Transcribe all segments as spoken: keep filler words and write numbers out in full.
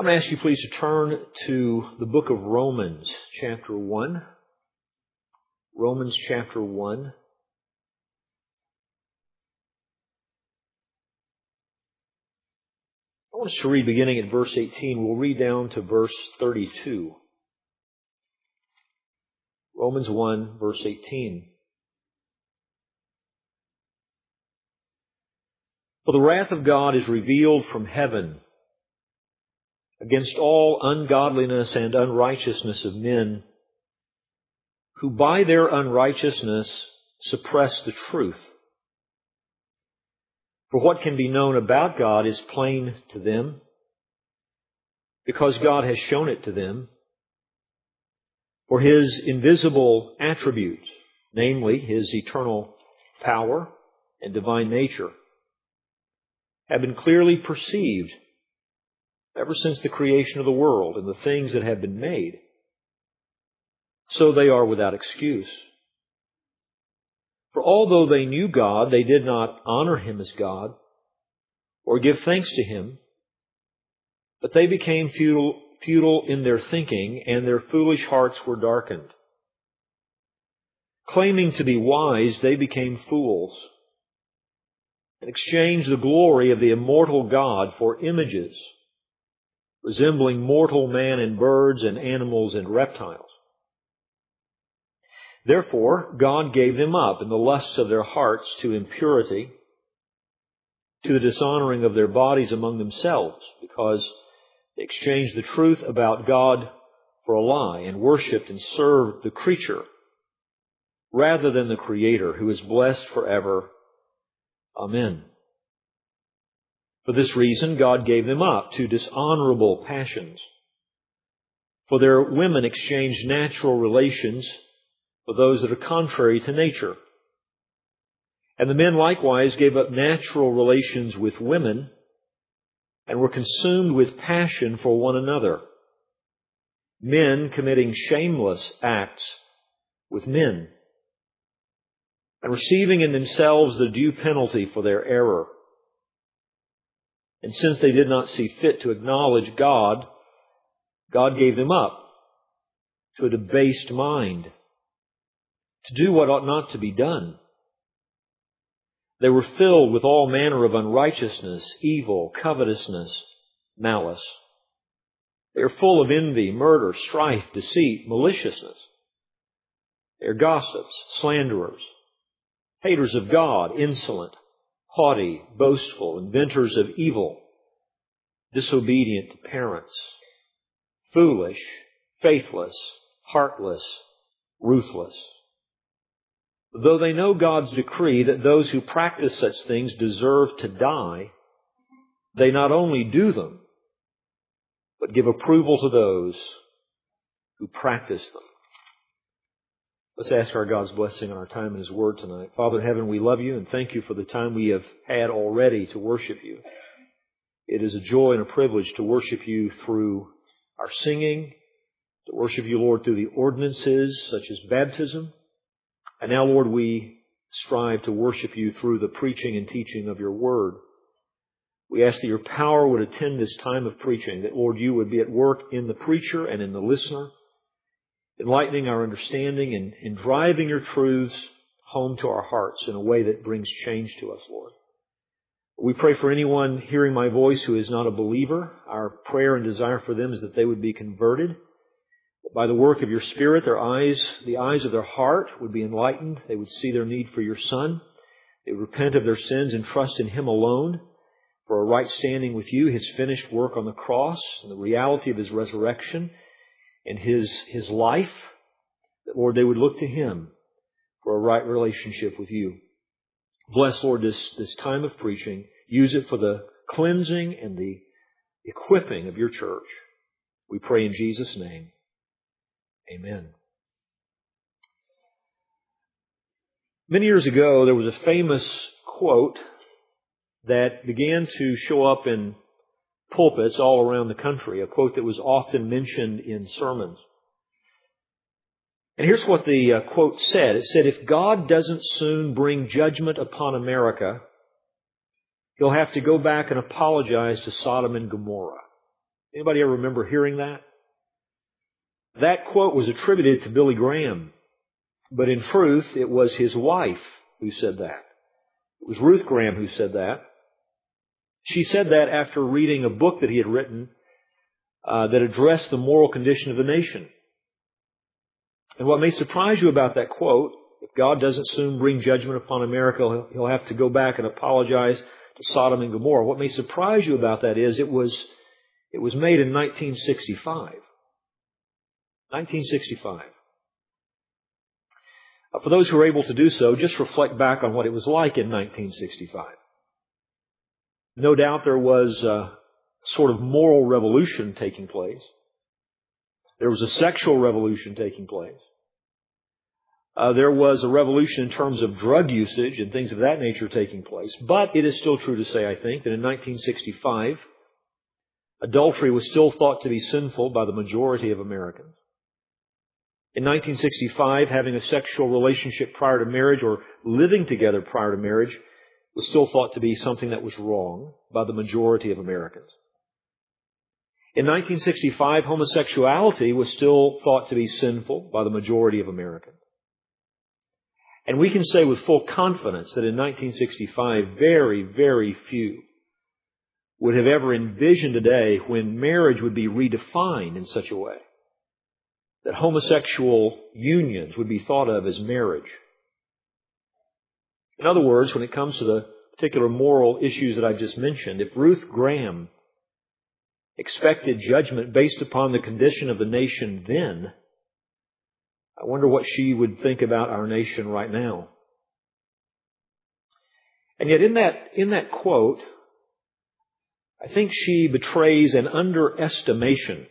I'm going to ask you please to turn to the book of Romans, chapter one. Romans chapter one. I want us to read beginning at verse eighteen. We'll read down to verse thirty-two. Romans one, verse eighteen. For the wrath of God is revealed from heaven against all ungodliness and unrighteousness of men, who by their unrighteousness suppress the truth. For what can be known about God is plain to them, because God has shown it to them. For His invisible attributes, namely His eternal power and divine nature, have been clearly perceived ever since the creation of the world and the things that have been made. So they are without excuse. For although they knew God, they did not honor Him as God or give thanks to Him, but they became futile, futile in their thinking, and their foolish hearts were darkened. Claiming to be wise, they became fools and exchanged the glory of the immortal God for images resembling mortal man and birds and animals and reptiles. Therefore, God gave them up in the lusts of their hearts to impurity, to the dishonoring of their bodies among themselves, because they exchanged the truth about God for a lie and worshipped and served the creature rather than the Creator, who is blessed forever. Amen. For this reason, God gave them up to dishonorable passions. For their women exchanged natural relations for those that are contrary to nature. And the men likewise gave up natural relations with women and were consumed with passion for one another, men committing shameless acts with men, and receiving in themselves the due penalty for their error. And since they did not see fit to acknowledge God, God gave them up to a debased mind, to do what ought not to be done. They were filled with all manner of unrighteousness, evil, covetousness, malice. They are full of envy, murder, strife, deceit, maliciousness. They are gossips, slanderers, haters of God, insolent, haughty, boastful, inventors of evil, disobedient to parents, foolish, faithless, heartless, ruthless. Though they know God's decree that those who practice such things deserve to die, they not only do them, but give approval to those who practice them. Let's ask our God's blessing on our time in His Word tonight. Father in heaven, we love You and thank You for the time we have had already to worship You. It is a joy and a privilege to worship You through our singing, to worship You, Lord, through the ordinances such as baptism. And now, Lord, we strive to worship You through the preaching and teaching of Your Word. We ask that Your power would attend this time of preaching, that, Lord, You would be at work in the preacher and in the listener, enlightening our understanding and, and driving Your truths home to our hearts in a way that brings change to us, Lord. We pray for anyone hearing my voice who is not a believer. Our prayer and desire for them is that they would be converted. That by the work of Your Spirit, their eyes, the eyes of their heart would be enlightened. They would see their need for Your Son. They would repent of their sins and trust in Him alone for a right standing with You, His finished work on the cross, and the reality of His resurrection, and His, His life, that, Lord, they would look to Him for a right relationship with You. Bless, Lord, this, this time of preaching. Use it for the cleansing and the equipping of Your church. We pray in Jesus' name. Amen. Many years ago, there was a famous quote that began to show up in pulpits all around the country, a quote that was often mentioned in sermons. And here's what the uh, quote said. It said, "If God doesn't soon bring judgment upon America, He'll have to go back and apologize to Sodom and Gomorrah." Anybody ever remember hearing that? That quote was attributed to Billy Graham, but in truth, it was his wife who said that. It was Ruth Graham who said that. She said that after reading a book that he had written uh, that addressed the moral condition of the nation. And what may surprise you about that quote, if God doesn't soon bring judgment upon America, he'll, he'll have to go back and apologize to Sodom and Gomorrah. What may surprise you about that is it was it was made in nineteen sixty-five. nineteen sixty-five. Uh, for those who are able to do so, just reflect back on what it was like in nineteen sixty-five. No doubt there was a sort of moral revolution taking place. There was a sexual revolution taking place. Uh, there was a revolution in terms of drug usage and things of that nature taking place. But it is still true to say, I think, that in nineteen sixty-five, adultery was still thought to be sinful by the majority of Americans. In nineteen sixty-five, having a sexual relationship prior to marriage or living together prior to marriage was still thought to be something that was wrong by the majority of Americans. In nineteen sixty-five, homosexuality was still thought to be sinful by the majority of Americans. And we can say with full confidence that in nineteen sixty-five, very, very few would have ever envisioned a day when marriage would be redefined in such a way that homosexual unions would be thought of as marriage. In other words, when it comes to the particular moral issues that I just mentioned, if Ruth Graham expected judgment based upon the condition of the nation then, I wonder what she would think about our nation right now. And yet in that, in that quote, I think she betrays an underestimation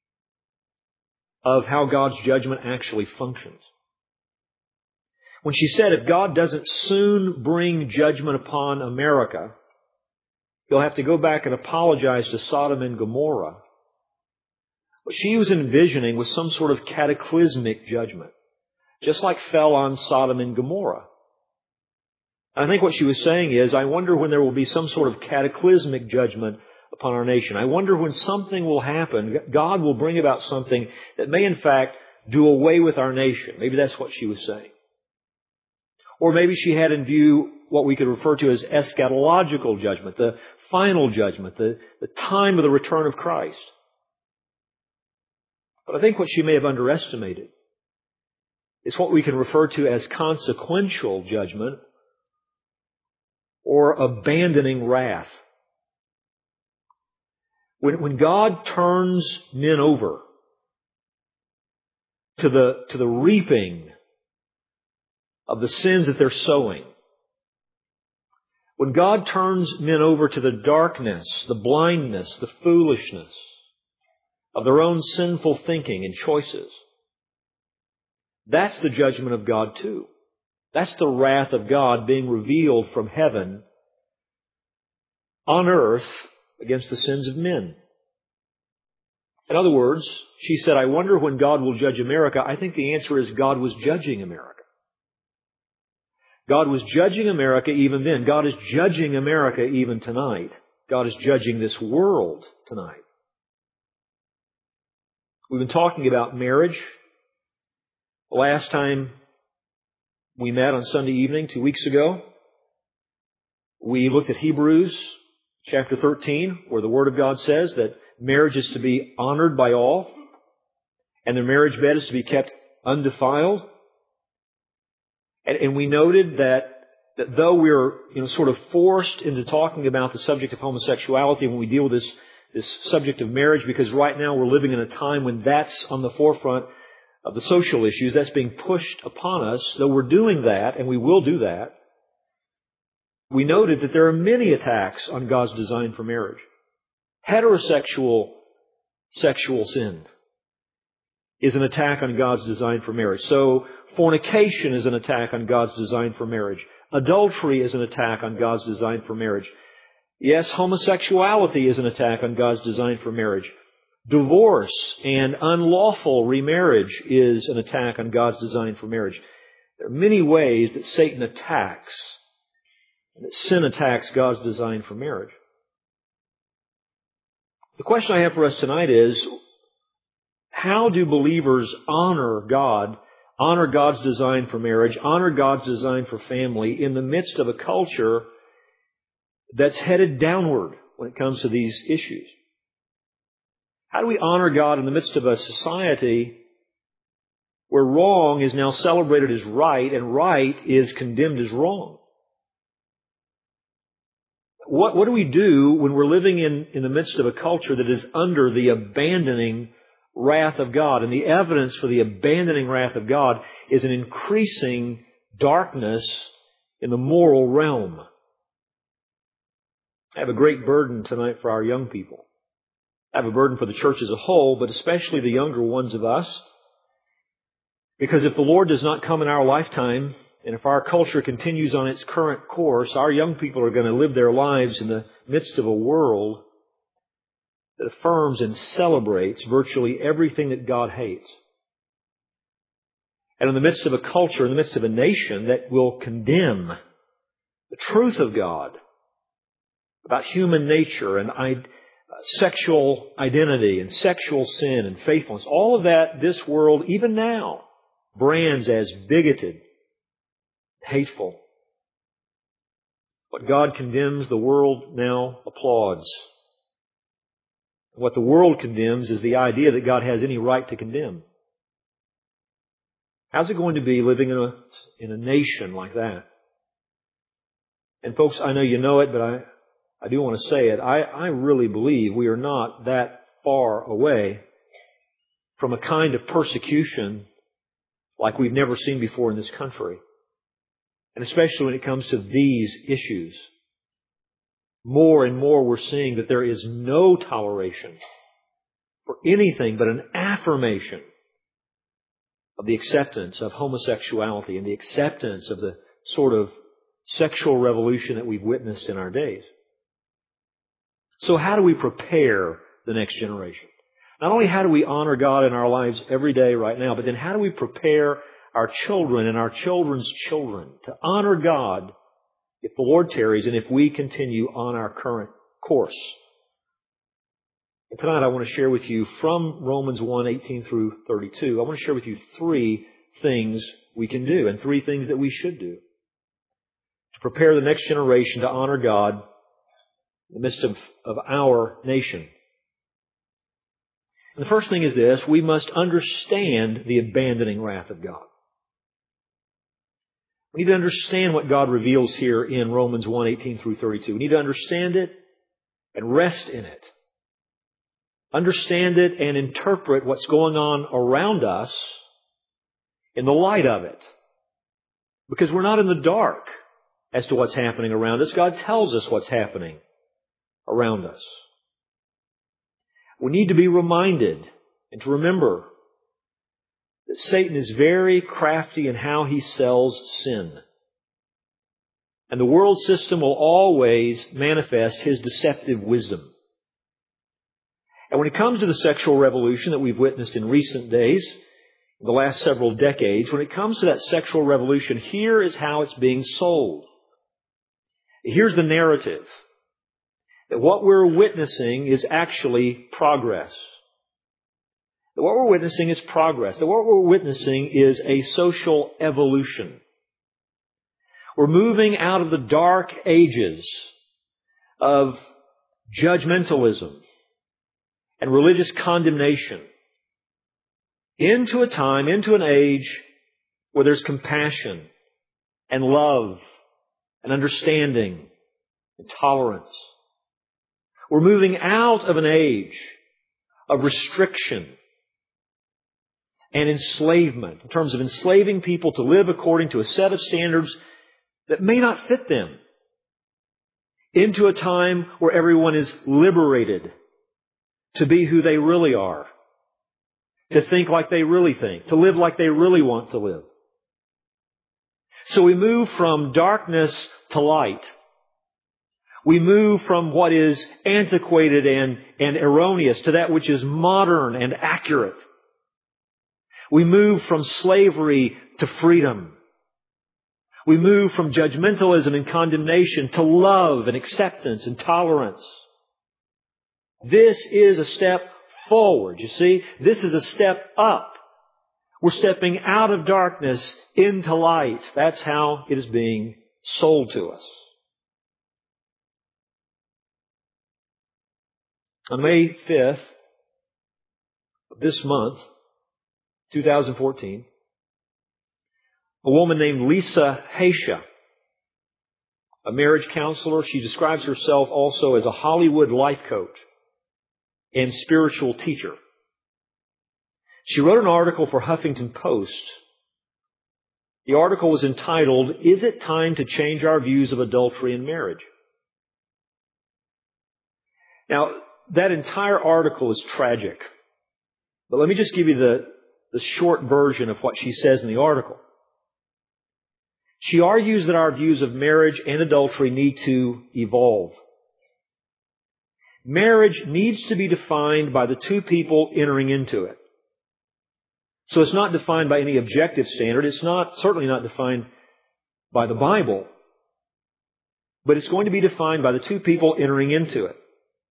of how God's judgment actually functions. When she said, if God doesn't soon bring judgment upon America, He'll have to go back and apologize to Sodom and Gomorrah. What she was envisioning was some sort of cataclysmic judgment, just like fell on Sodom and Gomorrah. I think what she was saying is, I wonder when there will be some sort of cataclysmic judgment upon our nation. I wonder when something will happen. God will bring about something that may in fact do away with our nation. Maybe that's what she was saying. Or maybe she had in view what we could refer to as eschatological judgment, the final judgment, the, the time of the return of Christ. But I think what she may have underestimated is what we can refer to as consequential judgment or abandoning wrath. When, when God turns men over to the, to the reaping of the sins that they're sowing, when God turns men over to the darkness, the blindness, the foolishness of their own sinful thinking and choices, that's the judgment of God too. That's the wrath of God being revealed from heaven on earth against the sins of men. In other words, she said, I wonder when God will judge America. I think the answer is God was judging America. God was judging America even then. God is judging America even tonight. God is judging this world tonight. We've been talking about marriage. The last time we met on Sunday evening, two weeks ago, we looked at Hebrews chapter thirteen, where the Word of God says that marriage is to be honored by all, and the marriage bed is to be kept undefiled. And, and we noted that, that though we're you know, sort of forced into talking about the subject of homosexuality when we deal with this, this subject of marriage, because right now we're living in a time when that's on the forefront of the social issues, that's being pushed upon us, though we're doing that, and we will do that, we noted that there are many attacks on God's design for marriage. Heterosexual sexual sin is an attack on God's design for marriage. So fornication is an attack on God's design for marriage. Adultery is an attack on God's design for marriage. Yes, homosexuality is an attack on God's design for marriage. Divorce and unlawful remarriage is an attack on God's design for marriage. There are many ways that Satan attacks, that sin attacks God's design for marriage. The question I have for us tonight is, how do believers honor God, honor God's design for marriage, honor God's design for family in the midst of a culture that's headed downward when it comes to these issues? How do we honor God in the midst of a society where wrong is now celebrated as right and right is condemned as wrong? What, what do we do when we're living in, in the midst of a culture that is under the abandoning wrath of God? And the evidence for the abandoning wrath of God is an increasing darkness in the moral realm. I have a great burden tonight for our young people. I have a burden for the church as a whole, but especially the younger ones of us. Because if the Lord does not come in our lifetime, and if our culture continues on its current course, our young people are going to live their lives in the midst of a world that affirms and celebrates virtually everything that God hates. And in the midst of a culture, in the midst of a nation that will condemn the truth of God about human nature and I, sexual identity and sexual sin and faithfulness, all of that this world, even now, brands as bigoted, hateful. What God condemns, the world now applauds. What the world condemns is the idea that God has any right to condemn. How's it going to be living in a, in a nation like that? And folks, I know you know it, but I, I do want to say it. I, I really believe we are not that far away from a kind of persecution like we've never seen before in this country. And especially when it comes to these issues. More and more we're seeing that there is no toleration for anything but an affirmation of the acceptance of homosexuality and the acceptance of the sort of sexual revolution that we've witnessed in our days. So how do we prepare the next generation? Not only how do we honor God in our lives every day right now, but then how do we prepare our children and our children's children to honor God if the Lord tarries and if we continue on our current course? And tonight I want to share with you from Romans one, eighteen through thirty-two, I want to share with you three things we can do and three things that we should do to prepare the next generation to honor God in the midst of, of our nation. And the first thing is this: we must understand the abandoning wrath of God. We need to understand what God reveals here in Romans one, eighteen through thirty-two. We need to understand it and rest in it. Understand it and interpret what's going on around us in the light of it. Because we're not in the dark as to what's happening around us. God tells us what's happening around us. We need to be reminded and to remember that Satan is very crafty in how he sells sin. And the world system will always manifest his deceptive wisdom. And when it comes to the sexual revolution that we've witnessed in recent days, in the last several decades, when it comes to that sexual revolution, here is how it's being sold. Here's the narrative. That what we're witnessing is actually progress. That what we're witnessing is progress. That what we're witnessing is a social evolution. We're moving out of the dark ages of judgmentalism and religious condemnation into a time, into an age where there's compassion and love and understanding and tolerance. We're moving out of an age of restriction and enslavement, in terms of enslaving people to live according to a set of standards that may not fit them, into a time where everyone is liberated to be who they really are, to think like they really think, to live like they really want to live. So we move from darkness to light. We move from what is antiquated and, and erroneous to that which is modern and accurate. We move from slavery to freedom. We move from judgmentalism and condemnation to love and acceptance and tolerance. This is a step forward. You see, this is a step up. We're stepping out of darkness into light. That's how it is being sold to us. On May fifth of this month, two thousand fourteen, a woman named Lisa Haisha, a marriage counselor, she describes herself also as a Hollywood life coach and spiritual teacher. She wrote an article for Huffington Post. The article was entitled, "Is it time to change our views of adultery in marriage?" Now, that entire article is tragic. But let me just give you the, the short version of what she says in the article. She argues that our views of marriage and adultery need to evolve. Marriage needs to be defined by the two people entering into it. So it's not defined by any objective standard. It's not, certainly not defined by the Bible. But it's going to be defined by the two people entering into it.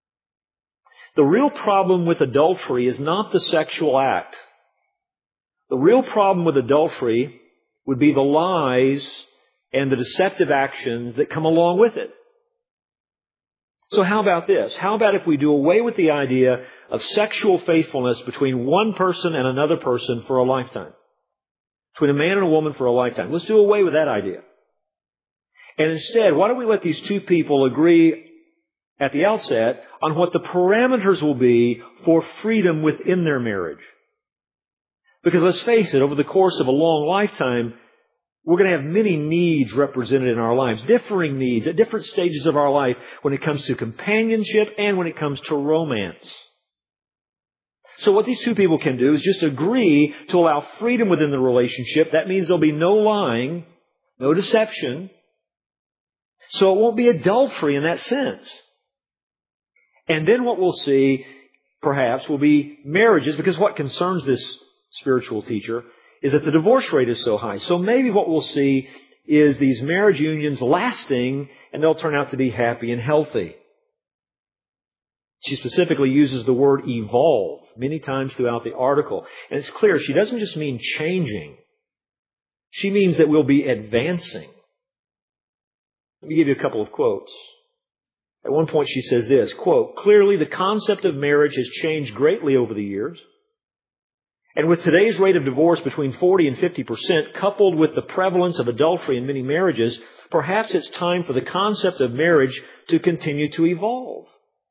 The real problem with adultery is not the sexual act. The real problem with adultery would be the lies and the deceptive actions that come along with it. So how about this? How about if we do away with the idea of sexual faithfulness between one person and another person for a lifetime? Between a man and a woman for a lifetime. Let's do away with that idea. And instead, why don't we let these two people agree at the outset on what the parameters will be for freedom within their marriage? Because let's face it, over the course of a long lifetime, we're going to have many needs represented in our lives, differing needs at different stages of our life when it comes to companionship and when it comes to romance. So what these two people can do is just agree to allow freedom within the relationship. That means there'll be no lying, no deception. So it won't be adultery in that sense. And then what we'll see, perhaps, will be marriages, because what concerns this spiritual teacher is that the divorce rate is so high. So maybe what we'll see is these marriage unions lasting, and they'll turn out to be happy and healthy. She specifically uses the word evolve many times throughout the article. And it's clear she doesn't just mean changing. She means that we'll be advancing. Let me give you a couple of quotes. At one point she says this, quote, "Clearly the concept of marriage has changed greatly over the years. And with today's rate of divorce between forty and fifty percent, coupled with the prevalence of adultery in many marriages, perhaps it's time for the concept of marriage to continue to evolve."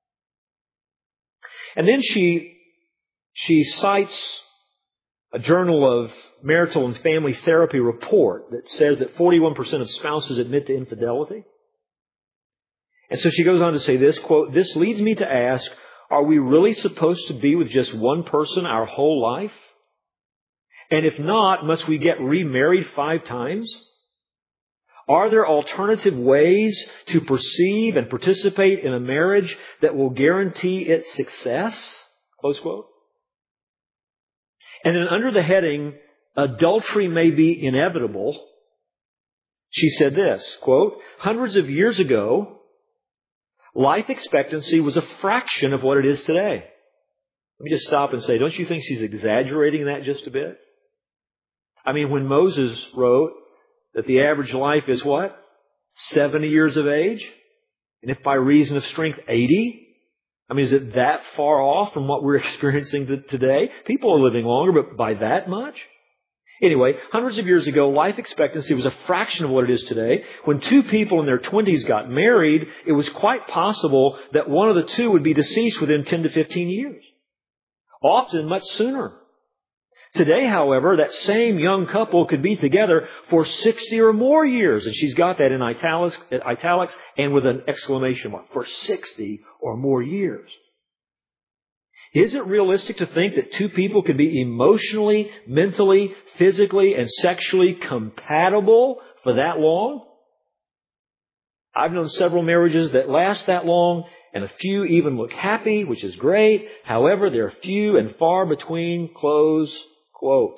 And then she, she cites a Journal of Marital and Family Therapy report that says that forty-one percent of spouses admit to infidelity. And so she goes on to say this, quote, "This leads me to ask, are we really supposed to be with just one person our whole life? And if not, must we get remarried five times? Are there alternative ways to perceive and participate in a marriage that will guarantee its success?" Close quote. And then under the heading, "Adultery may be inevitable," she said this, quote, "Hundreds of years ago, life expectancy was a fraction of what it is today." Let me just stop and say, don't you think she's exaggerating that just a bit? I mean, when Moses wrote that the average life is what? seventy years of age? And if by reason of strength, eighty? I mean, is it that far off from what we're experiencing today? People are living longer, but by that much? Anyway, hundreds of years ago, life expectancy was a fraction of what it is today. When two people in their twenties got married, it was quite possible that one of the two would be deceased within ten to fifteen years. Often much sooner. Today, however, that same young couple could be together for sixty or more years. And she's got that in italics, italics and with an exclamation mark. For sixty or more years. Is it realistic to think that two people could be emotionally, mentally, physically, and sexually compatible for that long? I've known several marriages that last that long, and a few even look happy, which is great. However, they're few and far between, close quote.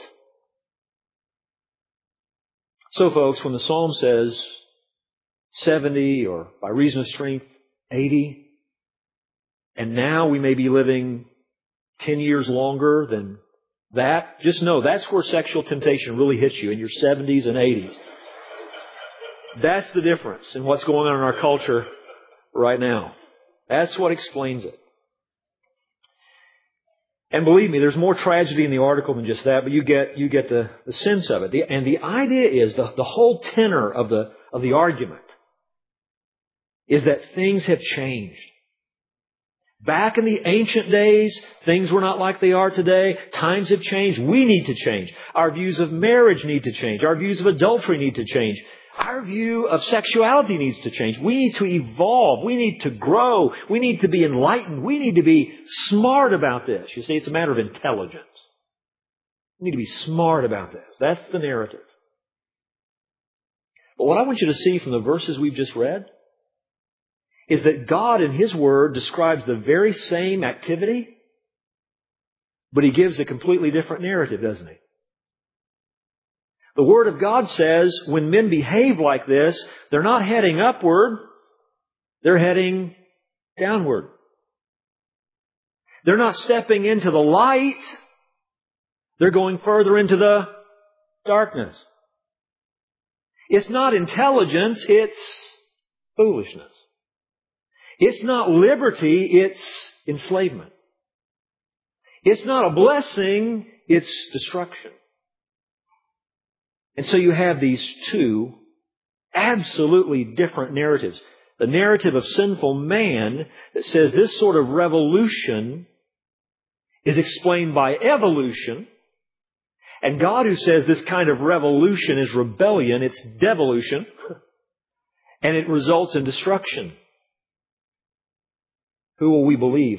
So folks, when the Psalm says seventy or by reason of strength, eighty, and now we may be living ten years longer than that. Just know that's where sexual temptation really hits you, in your seventies and eighties. That's the difference in what's going on in our culture right now. That's what explains it. And believe me, there's more tragedy in the article than just that, but you get you get the, the sense of it. The, and the idea is, the, the whole tenor of the of the argument is that things have changed. Back in the ancient days, things were not like they are today. Times have changed. We need to change. Our views of marriage need to change. Our views of adultery need to change. Our view of sexuality needs to change. We need to evolve. We need to grow. We need to be enlightened. We need to be smart about this. You see, it's a matter of intelligence. We need to be smart about this. That's the narrative. But what I want you to see from the verses we've just read is that God in His Word describes the very same activity, but He gives a completely different narrative, doesn't He? The Word of God says when men behave like this, they're not heading upward, they're heading downward. They're not stepping into the light, they're going further into the darkness. It's not intelligence, it's foolishness. It's not liberty, it's enslavement. It's not a blessing, it's destruction. And so you have these two absolutely different narratives. The narrative of sinful man that says this sort of revolution is explained by evolution. And God who says this kind of revolution is rebellion, it's devolution. And it results in destruction. Who will we believe?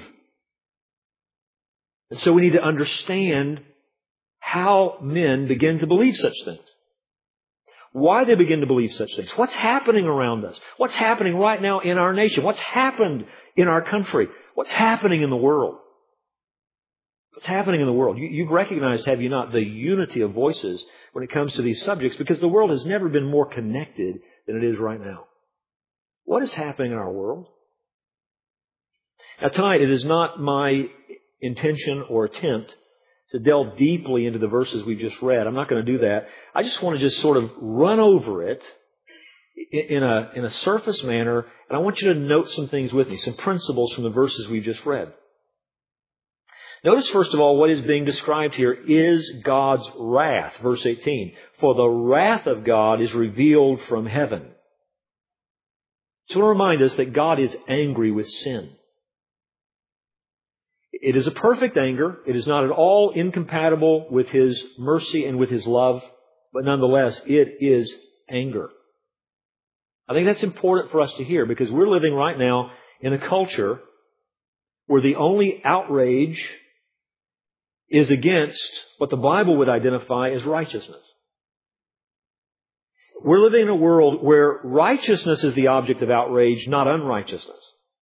And so we need to understand how men begin to believe such things. Why they begin to believe such things. What's happening around us? What's happening right now in our nation? What's happened in our country? What's happening in the world? What's happening in the world? You, you've recognized, have you not, the unity of voices when it comes to these subjects, because the world has never been more connected than it is right now. What is happening in our world? Now tonight, it is not my intention or attempt to delve deeply into the verses we've just read. I'm not going to do that. I just want to just sort of run over it in a, in a surface manner, and I want you to note some things with me, some principles from the verses we've just read. Notice, first of all, what is being described here is God's wrath. Verse eighteen, for the wrath of God is revealed from heaven. So I want to remind us that God is angry with sin. It is a perfect anger. It is not at all incompatible with His mercy and with His love. But nonetheless, it is anger. I think that's important for us to hear, because we're living right now in a culture where the only outrage is against what the Bible would identify as righteousness. We're living in a world where righteousness is the object of outrage, not unrighteousness.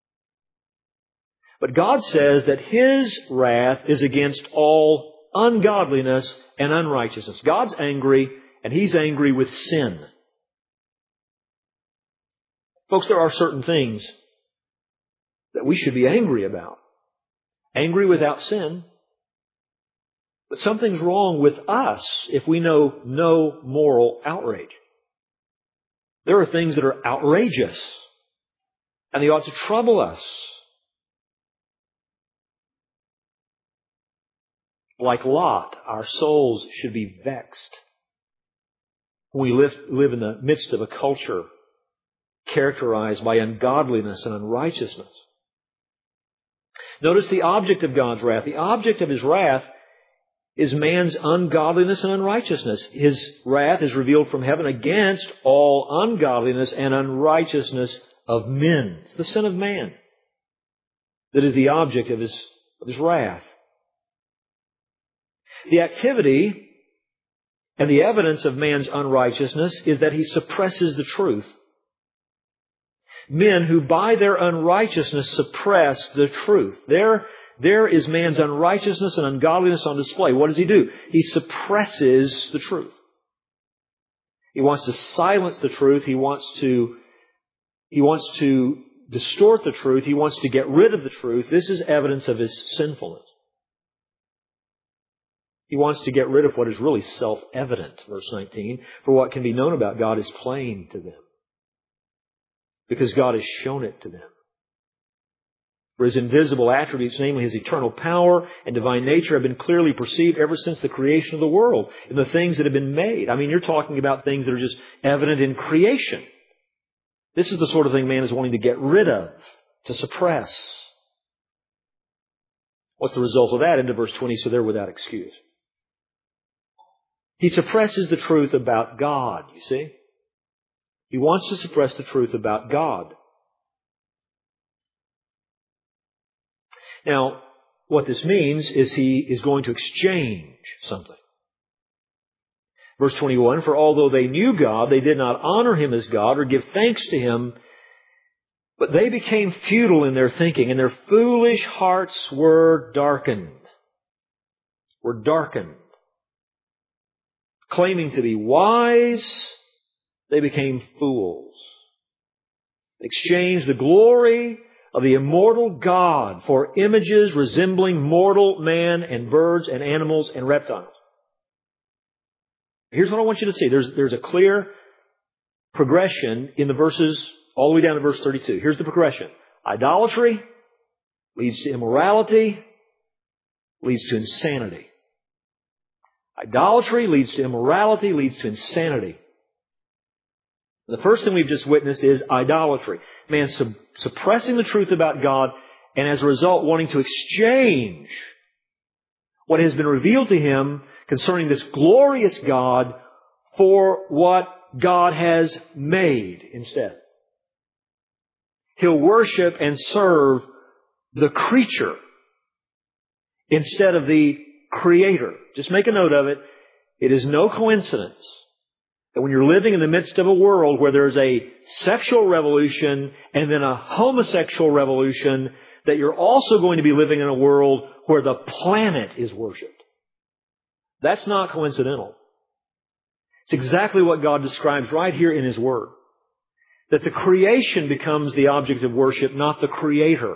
But God says that His wrath is against all ungodliness and unrighteousness. God's angry, and He's angry with sin. Folks, there are certain things that we should be angry about. Angry without sin. But something's wrong with us if we know no moral outrage. There are things that are outrageous, and they ought to trouble us. Like Lot, our souls should be vexed when we live, live in the midst of a culture characterized by ungodliness and unrighteousness. Notice the object of God's wrath. The object of His wrath is man's ungodliness and unrighteousness. His wrath is revealed from heaven against all ungodliness and unrighteousness of men. It's the sin of man that is the object of His, of his wrath. The activity and the evidence of man's unrighteousness is that he suppresses the truth. Men who by their unrighteousness suppress the truth. There, there is man's unrighteousness and ungodliness on display. What does he do? He suppresses the truth. He wants to silence the truth. He wants to, he wants to distort the truth. He wants to get rid of the truth. This is evidence of his sinfulness. He wants to get rid of what is really self-evident, verse nineteen. For what can be known about God is plain to them, because God has shown it to them. For His invisible attributes, namely His eternal power and divine nature, have been clearly perceived ever since the creation of the world in the things that have been made. I mean, you're talking about things that are just evident in creation. This is the sort of thing man is wanting to get rid of, to suppress. What's the result of that? Into verse twenty, so they're without excuse. He suppresses the truth about God, you see. He wants to suppress the truth about God. Now, what this means is he is going to exchange something. Verse twenty-one, for although they knew God, they did not honor Him as God or give thanks to Him, but they became futile in their thinking, and their foolish hearts were darkened. Were darkened. Claiming to be wise, they became fools. They exchanged the glory of the immortal God for images resembling mortal man and birds and animals and reptiles. Here's what I want you to see. There's, there's a clear progression in the verses all the way down to verse thirty-two. Here's the progression. Idolatry leads to immorality, leads to insanity. Idolatry leads to immorality, leads to insanity. The first thing we've just witnessed is idolatry. Man sub- suppressing the truth about God, and as a result wanting to exchange what has been revealed to him concerning this glorious God for what God has made instead. He'll worship and serve the creature instead of the Creator. Just make a note of it. It is no coincidence that when you're living in the midst of a world where there's a sexual revolution and then a homosexual revolution, that you're also going to be living in a world where the planet is worshipped. That's not coincidental. It's exactly what God describes right here in His Word. That the creation becomes the object of worship, not the Creator.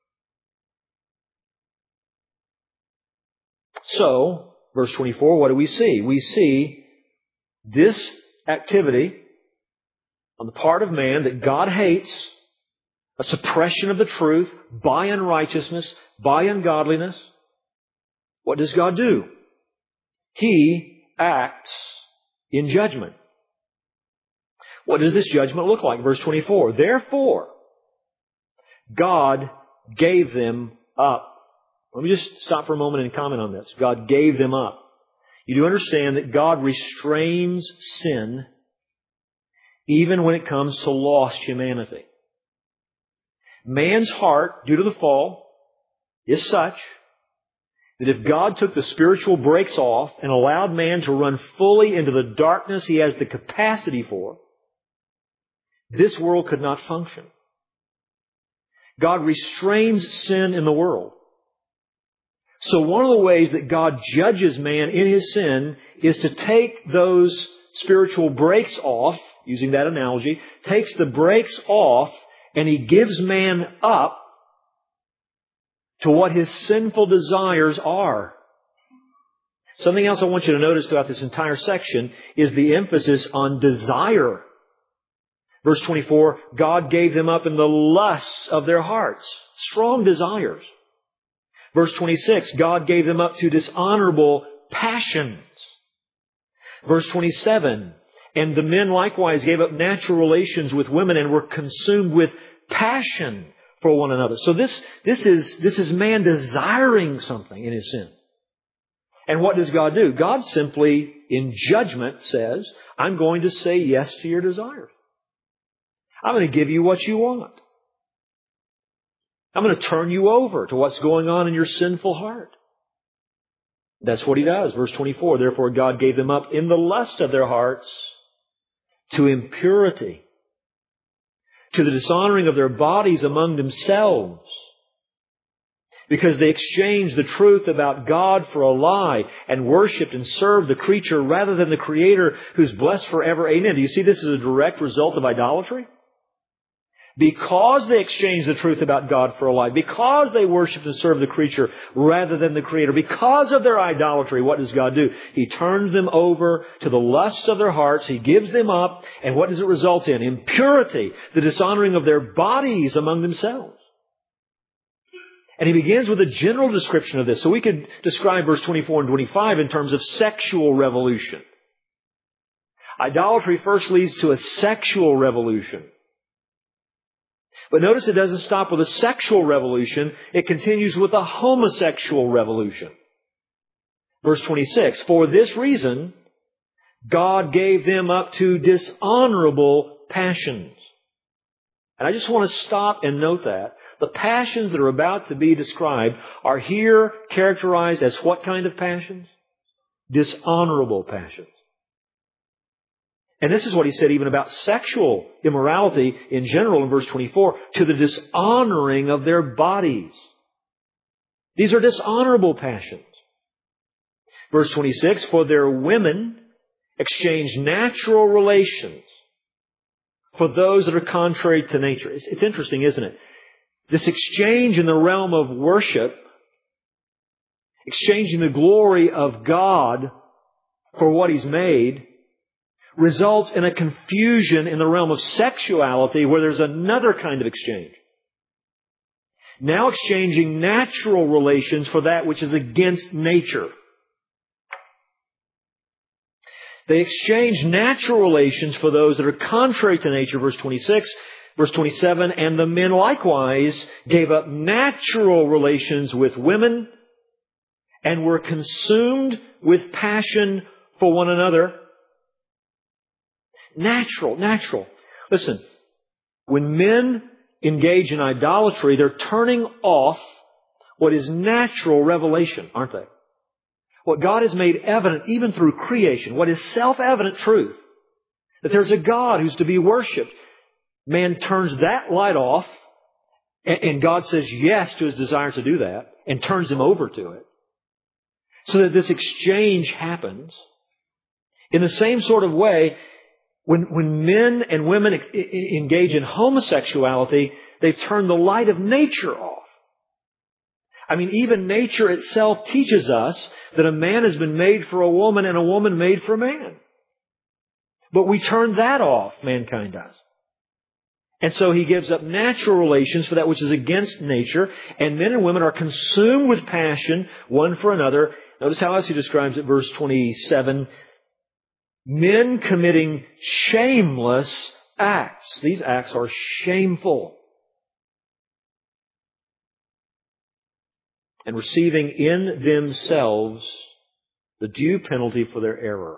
So, verse twenty-four, what do we see? We see this activity on the part of man that God hates, a suppression of the truth by unrighteousness, by ungodliness. What does God do? He acts in judgment. What does this judgment look like? Verse twenty-four, therefore, God gave them up. Let me just stop for a moment and comment on this. God gave them up. You do understand that God restrains sin even when it comes to lost humanity. Man's heart, due to the fall, is such that if God took the spiritual brakes off and allowed man to run fully into the darkness he has the capacity for, this world could not function. God restrains sin in the world. So one of the ways that God judges man in his sin is to take those spiritual brakes off, using that analogy, takes the brakes off and He gives man up to what his sinful desires are. Something else I want you to notice throughout this entire section is the emphasis on desire. Verse twenty-four, God gave them up in the lusts of their hearts. Strong desires. Verse twenty-six, God gave them up to dishonorable passions. Verse twenty-seven, and the men likewise gave up natural relations with women and were consumed with passion for one another. So this, this is, this is man desiring something in his sin. And what does God do? God simply, in judgment, says, I'm going to say yes to your desires. I'm going to give you what you want. I'm going to turn you over to what's going on in your sinful heart. That's what He does. Verse twenty-four, therefore God gave them up in the lust of their hearts to impurity, to the dishonoring of their bodies among themselves, because they exchanged the truth about God for a lie and worshipped and served the creature rather than the Creator who's blessed forever. Amen. Do you see this as a direct result of idolatry? Because they exchanged the truth about God for a lie, because they worshiped and served the creature rather than the Creator, because of their idolatry, what does God do? He turns them over to the lusts of their hearts. He gives them up. And what does it result in? Impurity, the dishonoring of their bodies among themselves. And he begins with a general description of this. So we could describe verse twenty-four and twenty-five in terms of sexual revolution. Idolatry first leads to a sexual revolution. But notice it doesn't stop with a sexual revolution. It continues with a homosexual revolution. Verse twenty-six, for this reason, God gave them up to dishonorable passions. And I just want to stop and note that. The passions that are about to be described are here characterized as what kind of passions? Dishonorable passions. And this is what he said even about sexual immorality in general in verse twenty-four, to the dishonoring of their bodies. These are dishonorable passions. Verse twenty-six, for their women exchange natural relations for those that are contrary to nature. It's, it's interesting, isn't it? This exchange in the realm of worship, exchanging the glory of God for what He's made, results in a confusion in the realm of sexuality where there's another kind of exchange. Now exchanging natural relations for that which is against nature. They exchange natural relations for those that are contrary to nature, verse twenty-six. Verse twenty-seven, and the men likewise gave up natural relations with women and were consumed with passion for one another. Natural, natural. Listen, when men engage in idolatry, they're turning off what is natural revelation, aren't they? What God has made evident even through creation, what is self-evident truth, that there's a God who's to be worshipped. Man turns that light off, and God says yes to his desire to do that, and turns him over to it. So that this exchange happens. In the same sort of way, When, when men and women engage in homosexuality, they turn the light of nature off. I mean, even nature itself teaches us that a man has been made for a woman and a woman made for a man. But we turn that off, mankind does. And so he gives up natural relations for that which is against nature, and men and women are consumed with passion one for another. Notice how else he describes it, verse twenty-seven. Men committing shameless acts. These acts are shameful. And receiving in themselves the due penalty for their error.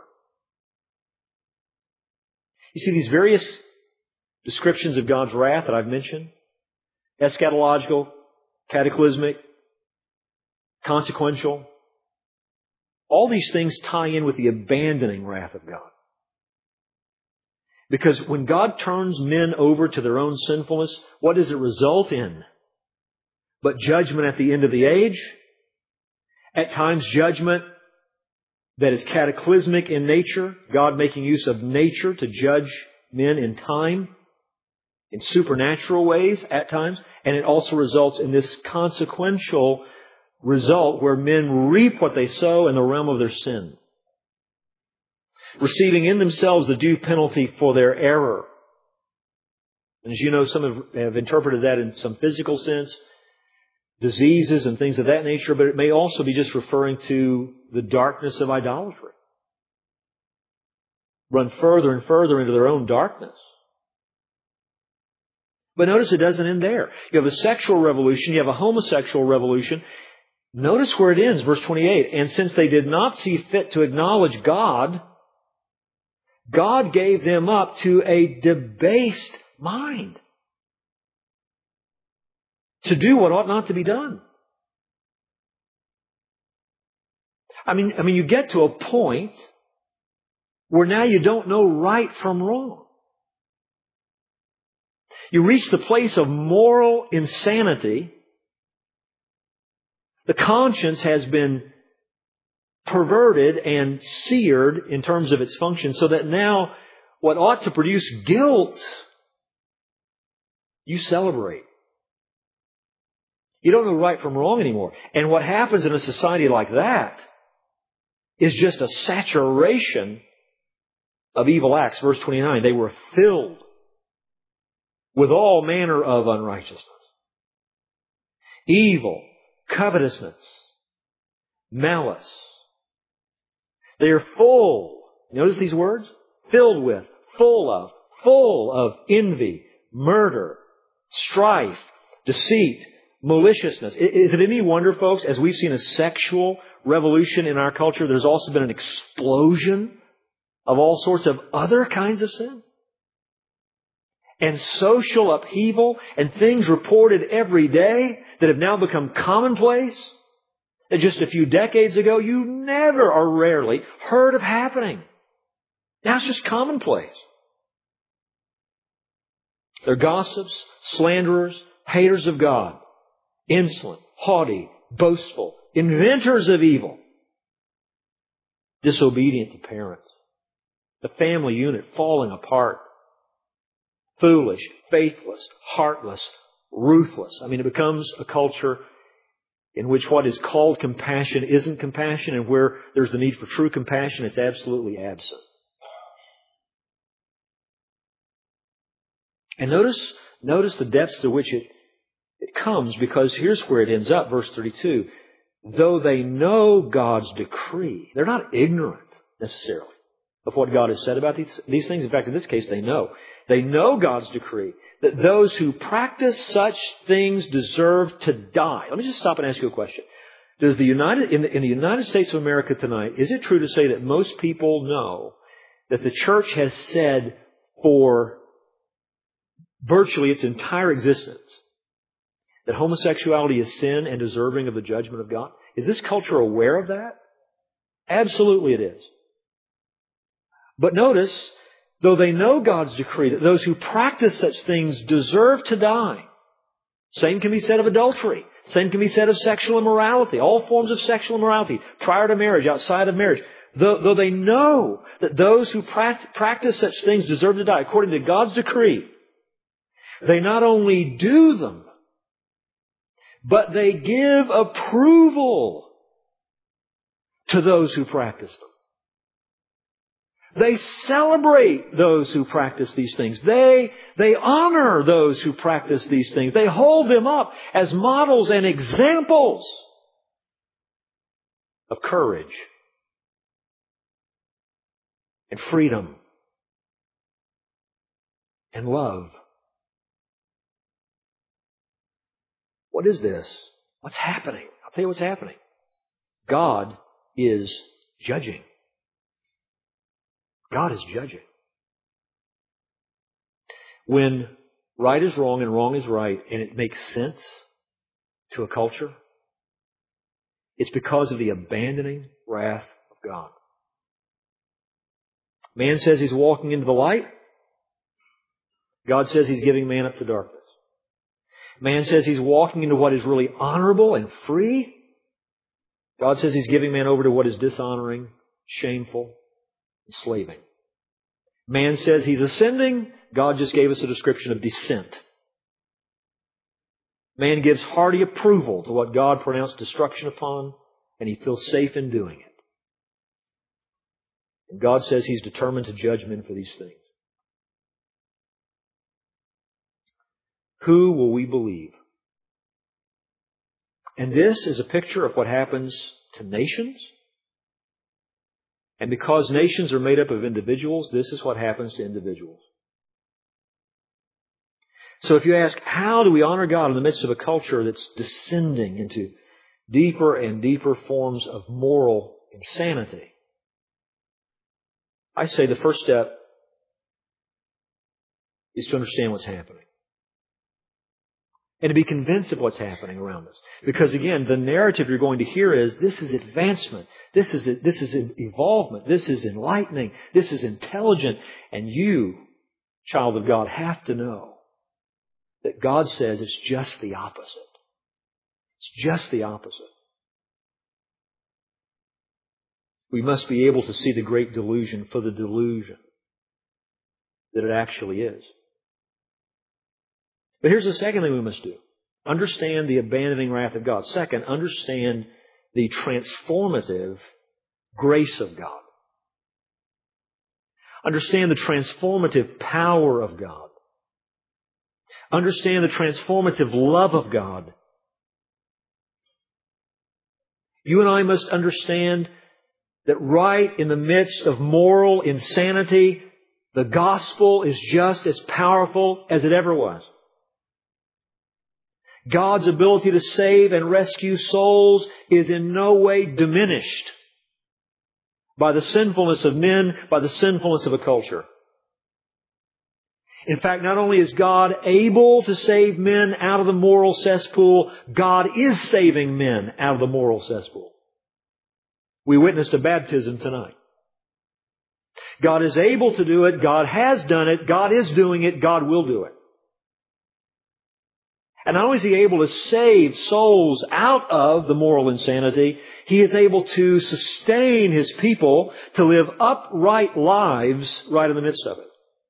You see, these various descriptions of God's wrath that I've mentioned, eschatological, cataclysmic, consequential, all these things tie in with the abandoning wrath of God. Because when God turns men over to their own sinfulness, what does it result in? But judgment at the end of the age. At times judgment that is cataclysmic in nature. God making use of nature to judge men in time. In supernatural ways at times. And it also results in this consequential result where men reap what they sow in the realm of their sin. Receiving in themselves the due penalty for their error. And as you know, some have, have interpreted that in some physical sense. Diseases and things of that nature. But it may also be just referring to the darkness of idolatry. Run further and further into their own darkness. But notice it doesn't end there. You have a sexual revolution. You have a homosexual revolution. Notice where it ends, verse twenty-eight. And since they did not see fit to acknowledge God, God gave them up to a debased mind to do what ought not to be done. I mean, I mean, you get to a point where now you don't know right from wrong. You reach the place of moral insanity. The conscience has been perverted and seared in terms of its function so that now what ought to produce guilt You celebrate. You don't know right from wrong anymore. And what happens in a society like that is just a saturation of evil acts. Verse twenty-nine, they were filled with all manner of unrighteousness, evil, covetousness, malice. They are full. Notice these words? Filled with, full of, full of envy, murder, strife, deceit, maliciousness. Is it any wonder, folks, as we've seen a sexual revolution in our culture, there's also been an explosion of all sorts of other kinds of sin? And social upheaval and things reported every day that have now become commonplace that just a few decades ago you never or rarely heard of happening. Now it's just commonplace. They're gossips, slanderers, haters of God, insolent, haughty, boastful, inventors of evil, disobedient to parents, the family unit falling apart, foolish, faithless, heartless, ruthless. I mean, it becomes a culture in which what is called compassion isn't compassion, and where there's the need for true compassion, it's absolutely absent. And notice, notice the depths to which it, it comes, because here's where it ends up, verse thirty-two. Though they know God's decree, they're not ignorant necessarily of what God has said about these, these things. In fact, in this case, they know. They know God's decree that those who practice such things deserve to die. Let me just stop and ask you a question. Does the United, in the, in the United States of America tonight, is it true to say that most people know that the church has said for virtually its entire existence that homosexuality is sin and deserving of the judgment of God? Is this culture aware of that? Absolutely it is. But notice, though they know God's decree that those who practice such things deserve to die. Same can be said of adultery. Same can be said of sexual immorality. All forms of sexual immorality, prior to marriage, outside of marriage. Though, though they know that those who practice such things deserve to die, according to God's decree, they not only do them, but they give approval to those who practice them. They celebrate those who practice these things. They, they honor those who practice these things. They hold them up as models and examples of courage and freedom and love. What is this? What's happening? I'll tell you what's happening. God is judging. God is judging. When right is wrong and wrong is right, and it makes sense to a culture, it's because of the abandoning wrath of God. Man says he's walking into the light. God says he's giving man up to darkness. Man says he's walking into what is really honorable and free. God says he's giving man over to what is dishonoring, shameful, enslaving. Man says he's ascending. God just gave us a description of descent. Man gives hearty approval to what God pronounced destruction upon, and he feels safe in doing it. And God says he's determined to judge men for these things. Who will we believe? And this is a picture of what happens to nations. And because nations are made up of individuals, this is what happens to individuals. So if you ask, how do we honor God in the midst of a culture that's descending into deeper and deeper forms of moral insanity? I say the first step is to understand what's happening. And to be convinced of what's happening around us. Because again, the narrative you're going to hear is, this is advancement. This is, this is evolvement. This is enlightening. This is intelligent. And you, child of God, have to know that God says it's just the opposite. It's just the opposite. We must be able to see the great delusion for the delusion that it actually is. But here's the second thing we must do. Understand the abandoning wrath of God. Second, understand the transformative grace of God. Understand the transformative power of God. Understand the transformative love of God. You and I must understand that right in the midst of moral insanity, the gospel is just as powerful as it ever was. God's ability to save and rescue souls is in no way diminished by the sinfulness of men, by the sinfulness of a culture. In fact, not only is God able to save men out of the moral cesspool, God is saving men out of the moral cesspool. We witnessed a baptism tonight. God is able to do it. God has done it. God is doing it. God will do it. And not only is He able to save souls out of the moral insanity, He is able to sustain His people to live upright lives right in the midst of it.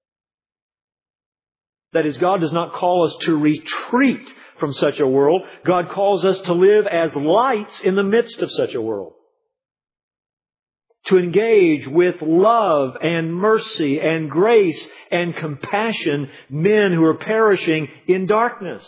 That is, God does not call us to retreat from such a world. God calls us to live as lights in the midst of such a world. To engage with love and mercy and grace and compassion men who are perishing in darkness.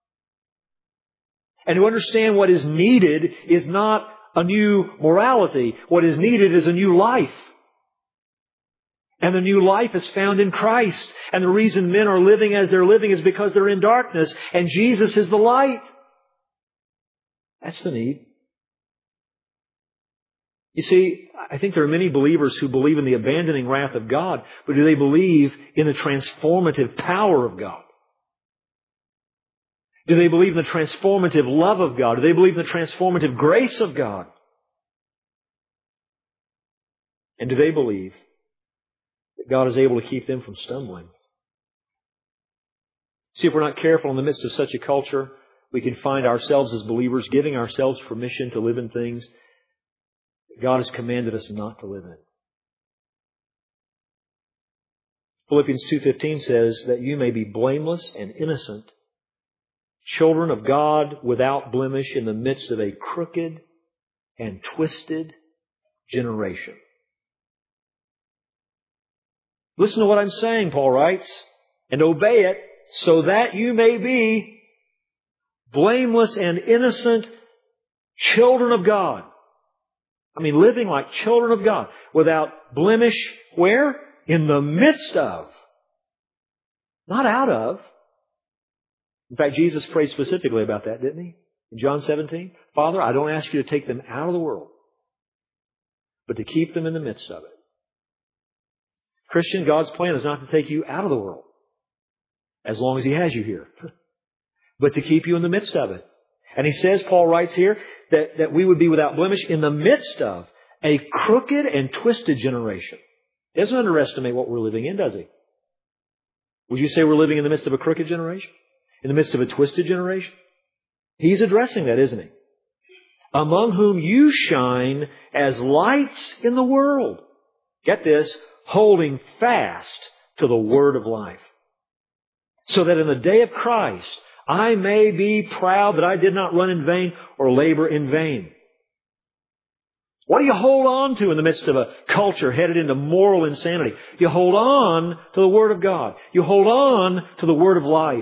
And to understand what is needed is not a new morality. What is needed is a new life. And the new life is found in Christ. And the reason men are living as they're living is because they're in darkness. And Jesus is the light. That's the need. You see, I think there are many believers who believe in the abandoning wrath of God, but do they believe in the transformative power of God? Do they believe in the transformative love of God? Do they believe in the transformative grace of God? And do they believe that God is able to keep them from stumbling? See, if we're not careful in the midst of such a culture, we can find ourselves as believers giving ourselves permission to live in things that God has commanded us not to live in. Philippians two fifteen says that you may be blameless and innocent, children of God without blemish in the midst of a crooked and twisted generation. Listen to what I'm saying, Paul writes, and obey it so that you may be blameless and innocent children of God. I mean, living like children of God without blemish. Where? In the midst of. Not out of. In fact, Jesus prayed specifically about that, didn't He? In John seventeen, Father, I don't ask you to take them out of the world, but to keep them in the midst of it. Christian, God's plan is not to take you out of the world, as long as He has you here, but to keep you in the midst of it. And He says, Paul writes here, that, that we would be without blemish in the midst of a crooked and twisted generation. He doesn't underestimate what we're living in, does He? Would you say we're living in the midst of a crooked generation? In the midst of a twisted generation? He's addressing that, isn't He? Among whom you shine as lights in the world. Get this, holding fast to the word of life. So that in the day of Christ, I may be proud that I did not run in vain or labor in vain. What do you hold on to in the midst of a culture headed into moral insanity? You hold on to the Word of God. You hold on to the Word of life.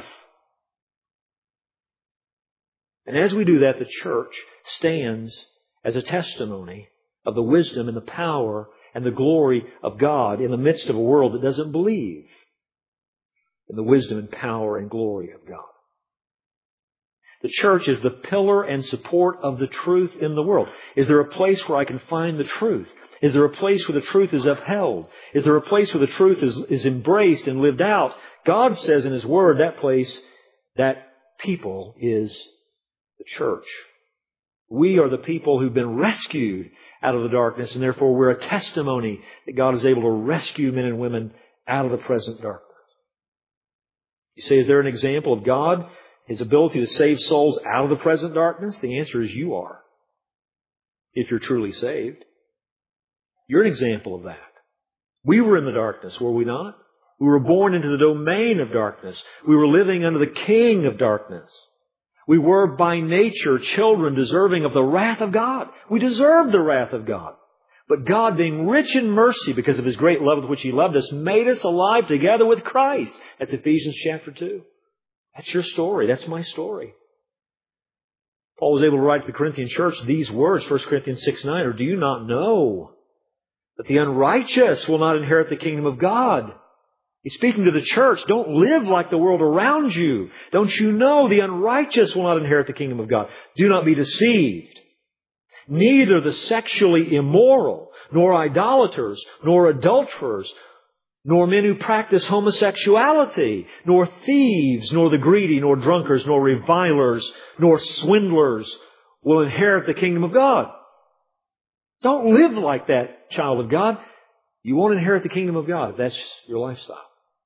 And as we do that, the church stands as a testimony of the wisdom and the power and the glory of God in the midst of a world that doesn't believe in the wisdom and power and glory of God. The church is the pillar and support of the truth in the world. Is there a place where I can find the truth? Is there a place where the truth is upheld? Is there a place where the truth is, is embraced and lived out? God says in His Word, that place, that people is the church. We are the people who've been rescued out of the darkness, and therefore we're a testimony that God is able to rescue men and women out of the present darkness. You say, is there an example of God, His ability to save souls out of the present darkness? The answer is you are. If you're truly saved. You're an example of that. We were in the darkness, were we not? We were born into the domain of darkness. We were living under the king of darkness. We were by nature children deserving of the wrath of God. We deserved the wrath of God. But God, being rich in mercy because of His great love with which He loved us, made us alive together with Christ. That's Ephesians chapter two. That's your story. That's my story. Paul was able to write to the Corinthian church these words, First Corinthians six nine, or do you not know that the unrighteous will not inherit the kingdom of God? He's speaking to the church. Don't live like the world around you. Don't you know the unrighteous will not inherit the kingdom of God? Do not be deceived. Neither the sexually immoral, nor idolaters, nor adulterers, nor men who practice homosexuality, nor thieves, nor the greedy, nor drunkards, nor revilers, nor swindlers will inherit the kingdom of God. Don't live like that, child of God. You won't inherit the kingdom of God if that's your lifestyle.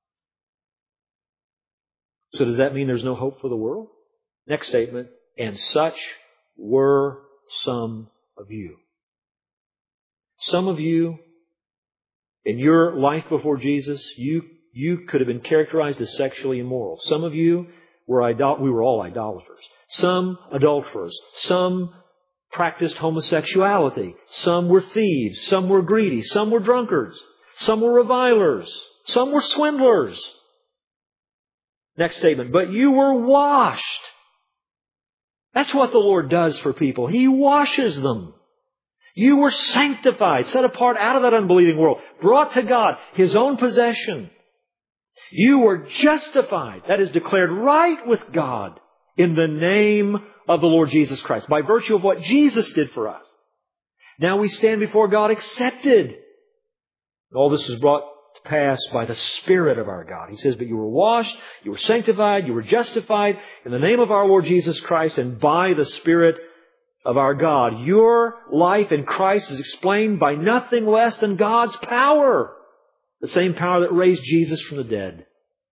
So does that mean there's no hope for the world? Next statement, and such were some of you. Some of you, in your life before Jesus, you, you could have been characterized as sexually immoral. Some of you were idol- we were all idolaters. Some adulterers. Some practiced homosexuality. Some were thieves. Some were greedy. Some were drunkards. Some were revilers. Some were swindlers. Next statement, but you were washed. That's what the Lord does for people. He washes them. You were sanctified, set apart out of that unbelieving world, brought to God, His own possession. You were justified, that is declared right with God in the name of the Lord Jesus Christ, by virtue of what Jesus did for us. Now we stand before God accepted. All this was brought to pass by the Spirit of our God. He says, but you were washed, you were sanctified, you were justified in the name of our Lord Jesus Christ and by the Spirit of our God. Your life in Christ is explained by nothing less than God's power. The same power that raised Jesus from the dead.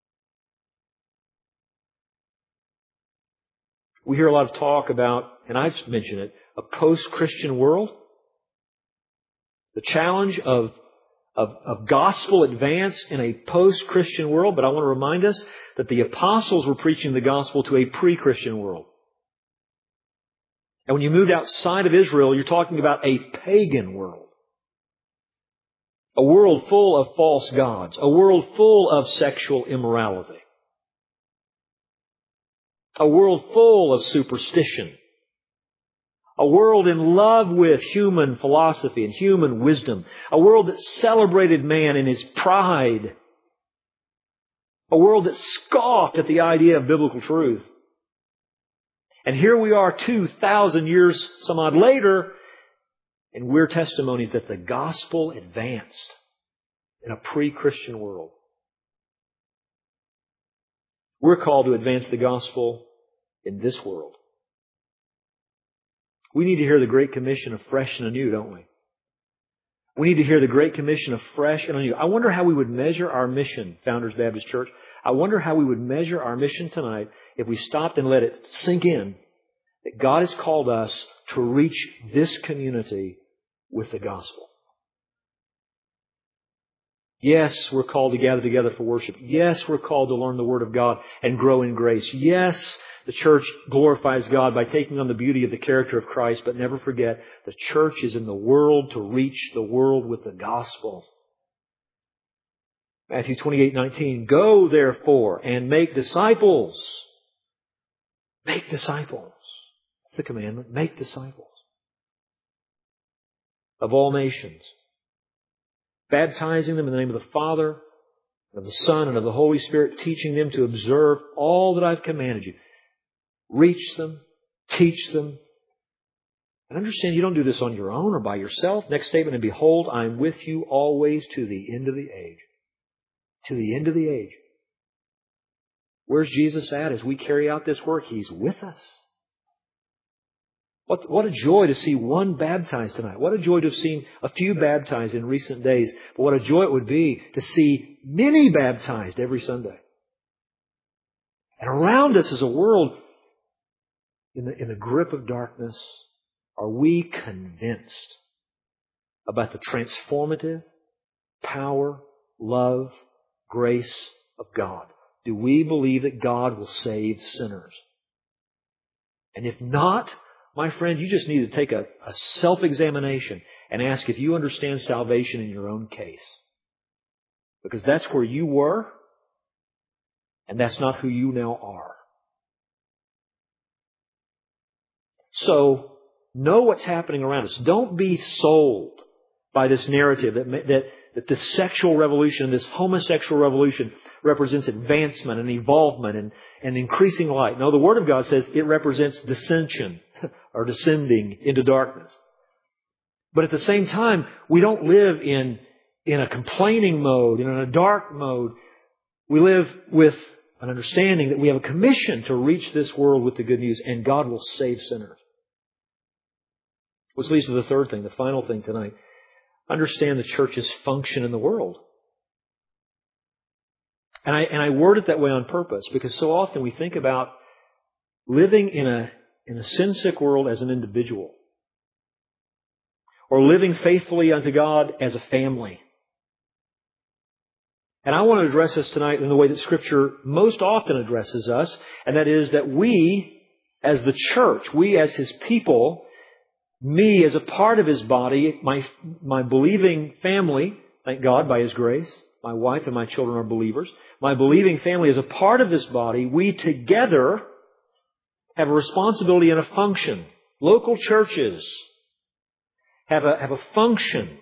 We hear a lot of talk about, and I've mentioned it, a post-Christian world. The challenge of Of, of gospel advance in a post-Christian world, but I want to remind us that the apostles were preaching the gospel to a pre-Christian world. And when you moved outside of Israel, you're talking about a pagan world. A world full of false gods. A world full of sexual immorality. A world full of superstition. A world in love with human philosophy and human wisdom. A world that celebrated man in his pride. A world that scoffed at the idea of biblical truth. And here we are two thousand years some odd later, and we're testimonies that the gospel advanced in a pre-Christian world. We're called to advance the gospel in this world. We need to hear the Great Commission afresh and anew, don't we? We need to hear the Great Commission afresh and anew. I wonder how we would measure our mission, Founders Baptist Church. I wonder how we would measure our mission tonight if we stopped and let it sink in that God has called us to reach this community with the gospel. Yes, we're called to gather together for worship. Yes, we're called to learn the Word of God and grow in grace. Yes, the church glorifies God by taking on the beauty of the character of Christ, but never forget, the church is in the world to reach the world with the gospel. Matthew twenty-eight nineteen, go therefore and make disciples. Make disciples. That's the commandment. Make disciples. Of all nations. Baptizing them in the name of the Father, of the Son, and of the Holy Spirit, teaching them to observe all that I've commanded you. Reach them, teach them. And understand you don't do this on your own or by yourself. Next statement, and behold, I am with you always to the end of the age. To the end of the age. Where's Jesus at as we carry out this work? He's with us. What, what a joy to see one baptized tonight. What a joy to have seen a few baptized in recent days. But what a joy it would be to see many baptized every Sunday. And around us is a world in the, in the grip of darkness. Are we convinced about the transformative power, love, grace of God? Do we believe that God will save sinners? And if not, my friend, you just need to take a, a self-examination and ask if you understand salvation in your own case. Because that's where you were, and that's not who you now are. So, know what's happening around us. Don't be sold by this narrative that, that, that this sexual revolution, this homosexual revolution represents advancement and evolvement and, and increasing light. No, the Word of God says it represents dissension or descending into darkness. But at the same time, we don't live in, in a complaining mode, in a dark mode. We live with an understanding that we have a commission to reach this world with the good news, and God will save sinners. Which leads to the third thing, the final thing tonight. Understand the church's function in the world. And I, and I word it that way on purpose, because so often we think about living in a, in a sin-sick world as an individual, or living faithfully unto God as a family. And I want to address this tonight in the way that Scripture most often addresses us, and that is that we, as the church, we as His people, me as a part of His body, my, my believing family, thank God by His grace, my wife and my children are believers, my believing family as a part of this body, we together have a responsibility and a function. Local churches have a, have a function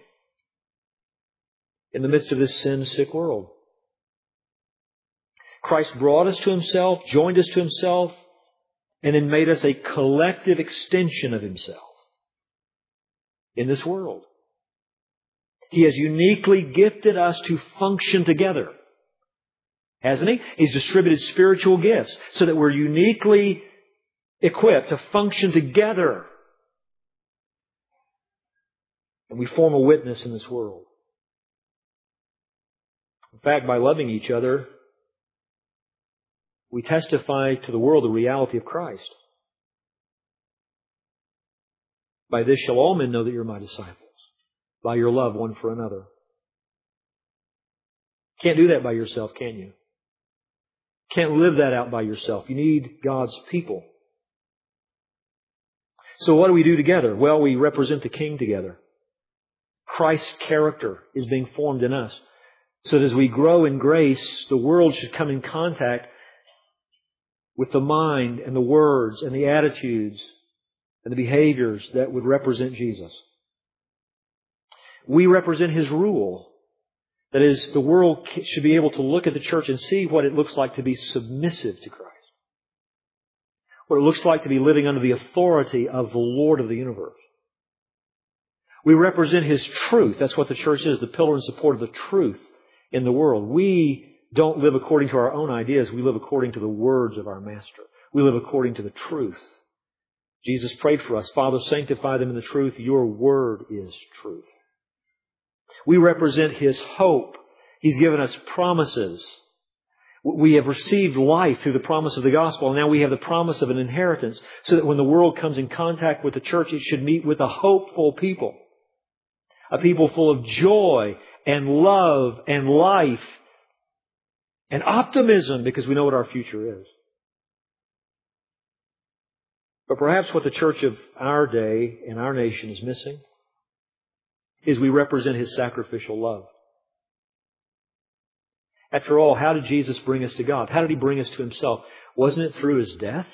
in the midst of this sin-sick world. Christ brought us to Himself, joined us to Himself, and then made us a collective extension of Himself in this world. He has uniquely gifted us to function together, hasn't He? He's distributed spiritual gifts so that we're uniquely equipped to function together. And we form a witness in this world. In fact, by loving each other, we testify to the world the reality of Christ. By this shall all men know that you're my disciples, by your love one for another. Can't do that by yourself, can you? Can't live that out by yourself. You need God's people. So what do we do together? Well, we represent the King together. Christ's character is being formed in us. So that as we grow in grace, the world should come in contact with the mind and the words and the attitudes and the behaviors that would represent Jesus. We represent His rule. That is, the world should be able to look at the church and see what it looks like to be submissive to Christ. What it looks like to be living under the authority of the Lord of the universe. We represent His truth. That's what the church is, the pillar and support of the truth in the world. We don't live according to our own ideas. We live according to the words of our Master. We live according to the truth. Jesus prayed for us, Father, sanctify them in the truth. Your word is truth. We represent His hope. He's given us promises. We have received life through the promise of the gospel, and now we have the promise of an inheritance, so that when the world comes in contact with the church, it should meet with a hopeful people. A people full of joy and love and life and optimism, because we know what our future is. But perhaps what the church of our day and our nation is missing is we represent His sacrificial love. After all, how did Jesus bring us to God? How did He bring us to Himself? Wasn't it through His death?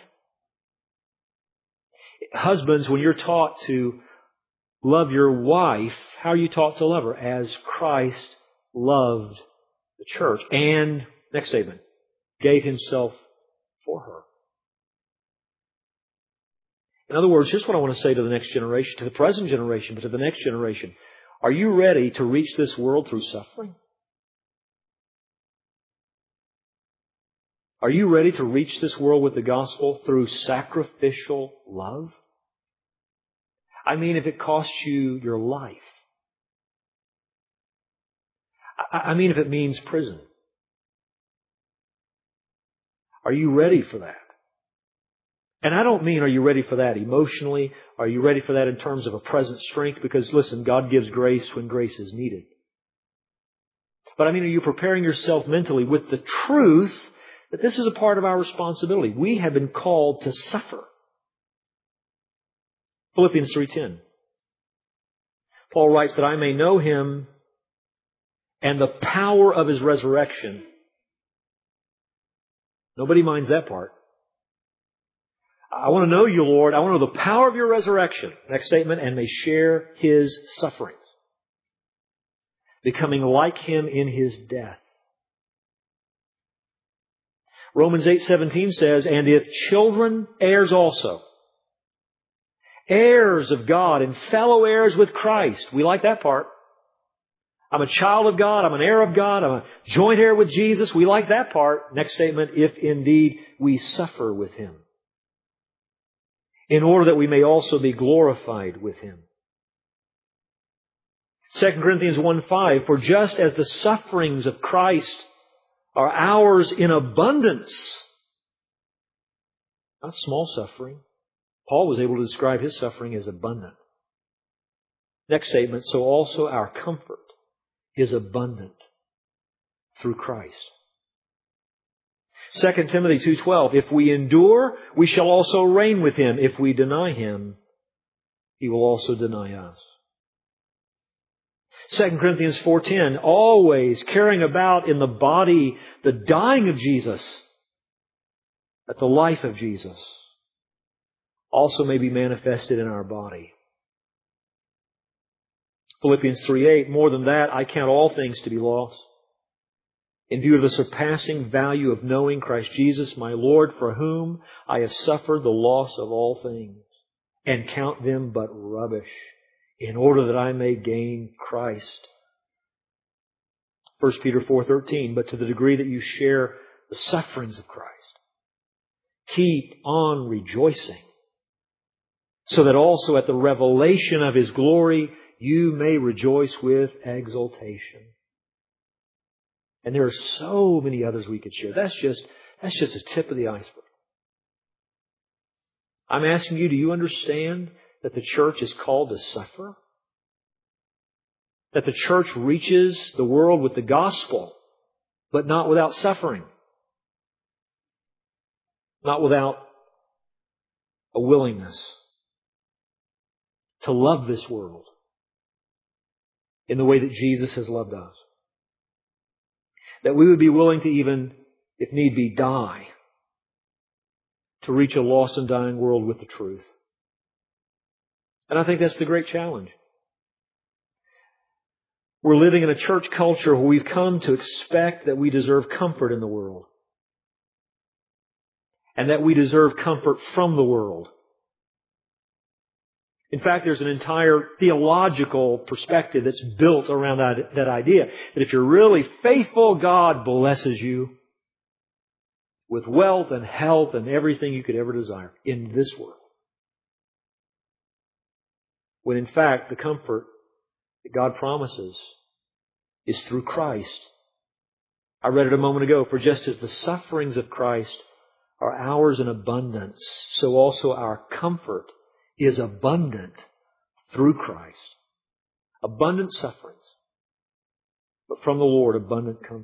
Husbands, when you're taught to love your wife, how are you taught to love her? As Christ loved the church. And, next statement, gave Himself for her. In other words, here's what I want to say to the next generation, to the present generation, but to the next generation. Are you ready to reach this world through suffering? Are you ready to reach this world with the gospel through sacrificial love? I mean, if it costs you your life. I mean, if it means prison. Are you ready for that? And I don't mean, are you ready for that emotionally? Are you ready for that in terms of a present strength? Because listen, God gives grace when grace is needed. But I mean, are you preparing yourself mentally with the truth that this is a part of our responsibility? We have been called to suffer. Philippians three ten. Paul writes that I may know Him and the power of His resurrection. Nobody minds that part. I want to know You, Lord. I want to know the power of Your resurrection. Next statement, and may share His sufferings, becoming like Him in His death. Romans eight seventeen says, and if children, heirs also. Heirs of God and fellow heirs with Christ. We like that part. I'm a child of God. I'm an heir of God. I'm a joint heir with Jesus. We like that part. Next statement, if indeed we suffer with Him, in order that we may also be glorified with Him. Second Corinthians one five, for just as the sufferings of Christ are ours in abundance, not small suffering. Paul was able to describe his suffering as abundant. Next statement, so also our comfort is abundant through Christ. Second Timothy two twelve, if we endure, we shall also reign with Him. If we deny Him, He will also deny us. Second Corinthians four ten, always carrying about in the body the dying of Jesus, that the life of Jesus also may be manifested in our body. Philippians three eight, more than that, I count all things to be lost, in view of the surpassing value of knowing Christ Jesus, my Lord, for whom I have suffered the loss of all things, and count them but rubbish, in order that I may gain Christ. First Peter four thirteen, but to the degree that you share the sufferings of Christ, keep on rejoicing, so that also at the revelation of His glory you may rejoice with exultation. And there are so many others we could share. That's just, that's just a tip of the iceberg. I'm asking you, do you understand that the church is called to suffer? That the church reaches the world with the gospel, but not without suffering. Not without a willingness to love this world in the way that Jesus has loved us. That we would be willing to even, if need be, die to reach a lost and dying world with the truth. And I think that's the great challenge. We're living in a church culture where we've come to expect that we deserve comfort in the world, and that we deserve comfort from the world. In fact, there's an entire theological perspective that's built around that, that idea. That if you're really faithful, God blesses you with wealth and health and everything you could ever desire in this world. When in fact, the comfort that God promises is through Christ. I read it a moment ago. For just as the sufferings of Christ are ours in abundance, so also our comfort is abundant through Christ. Abundant sufferings, but from the Lord, abundant comfort.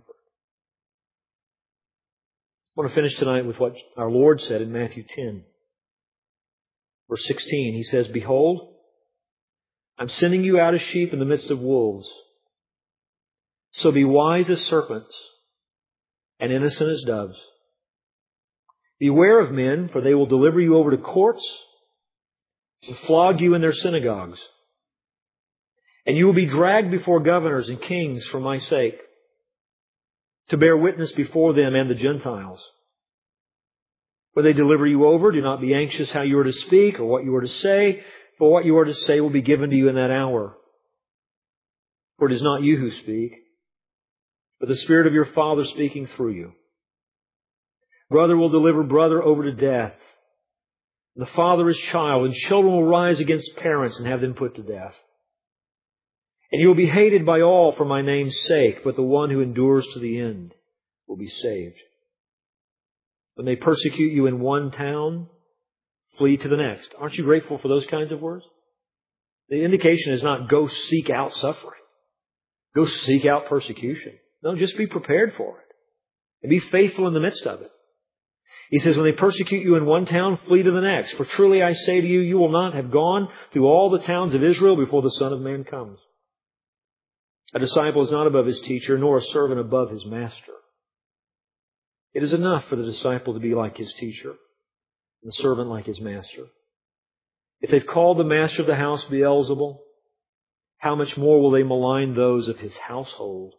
I want to finish tonight with what our Lord said in Matthew ten, verse sixteen. He says, behold, I'm sending you out as sheep in the midst of wolves. So be wise as serpents and innocent as doves. Beware of men, for they will deliver you over to courts and flog you in their synagogues. And you will be dragged before governors and kings for my sake, to bear witness before them and the Gentiles. When they deliver you over, do not be anxious how you are to speak or what you are to say, for what you are to say will be given to you in that hour. For it is not you who speak, but the Spirit of your Father speaking through you. Brother will deliver brother over to death, the father his child, and children will rise against parents and have them put to death. And you will be hated by all for my name's sake, but the one who endures to the end will be saved. When they persecute you in one town, flee to the next. Aren't you grateful for those kinds of words? The indication is not go seek out suffering. Go seek out persecution. No, just be prepared for it. And be faithful in the midst of it. He says, when they persecute you in one town, flee to the next. For truly I say to you, you will not have gone through all the towns of Israel before the Son of Man comes. A disciple is not above his teacher, nor a servant above his master. It is enough for the disciple to be like his teacher, and the servant like his master. If they've called the master of the house Beelzebul, how much more will they malign those of his household?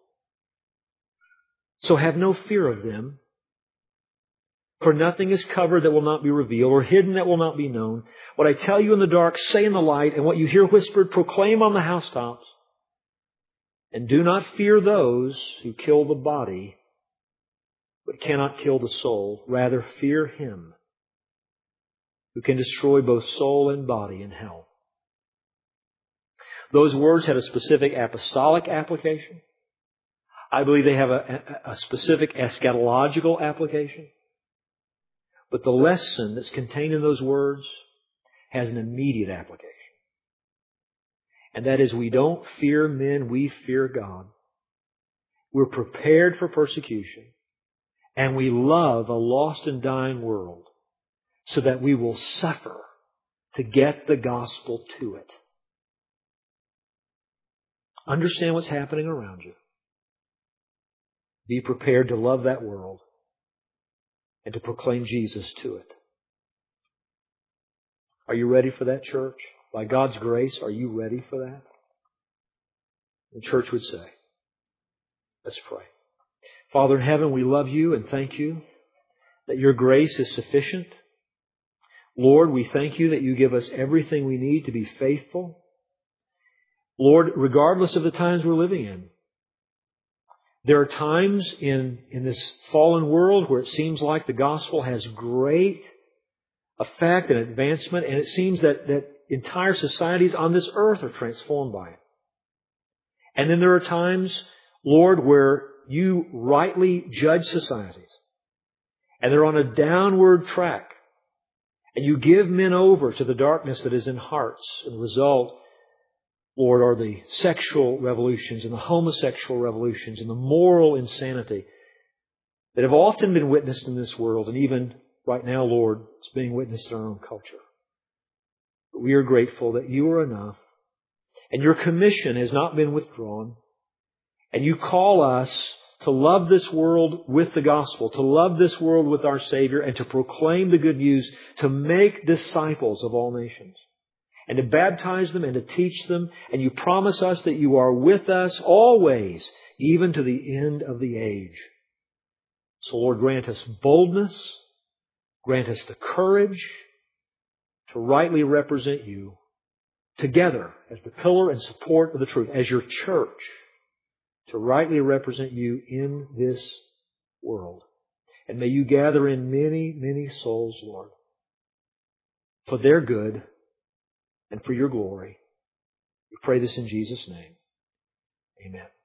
So have no fear of them. For nothing is covered that will not be revealed, or hidden that will not be known. What I tell you in the dark, say in the light, and what you hear whispered, proclaim on the housetops. And do not fear those who kill the body, but cannot kill the soul. Rather, fear Him who can destroy both soul and body in hell. Those words had a specific apostolic application. I believe they have a, a specific eschatological application. But the lesson that's contained in those words has an immediate application. And that is, we don't fear men, we fear God. We're prepared for persecution. And we love a lost and dying world so that we will suffer to get the gospel to it. Understand what's happening around you. Be prepared to love that world and to proclaim Jesus to it. Are you ready for that, church? By God's grace, are you ready for that? The church would say, let's pray. Father in heaven, we love you and thank you that your grace is sufficient. Lord, we thank you that you give us everything we need to be faithful. Lord, regardless of the times we're living in, there are times in, in this fallen world where it seems like the gospel has great effect and advancement, and it seems that, that entire societies on this earth are transformed by it. And then there are times, Lord, where you rightly judge societies, and they're on a downward track, and you give men over to the darkness that is in hearts, and the result, Lord, are the sexual revolutions and the homosexual revolutions and the moral insanity that have often been witnessed in this world. And even right now, Lord, it's being witnessed in our own culture. But we are grateful that you are enough and your commission has not been withdrawn. And you call us to love this world with the gospel, to love this world with our Savior, and to proclaim the good news, to make disciples of all nations. And to baptize them and to teach them. And you promise us that you are with us always, even to the end of the age. So Lord, grant us boldness. Grant us the courage to rightly represent you together as the pillar and support of the truth, as your church, to rightly represent you in this world. And may you gather in many, many souls, Lord, for their good and for your glory. We pray this in Jesus' name. Amen.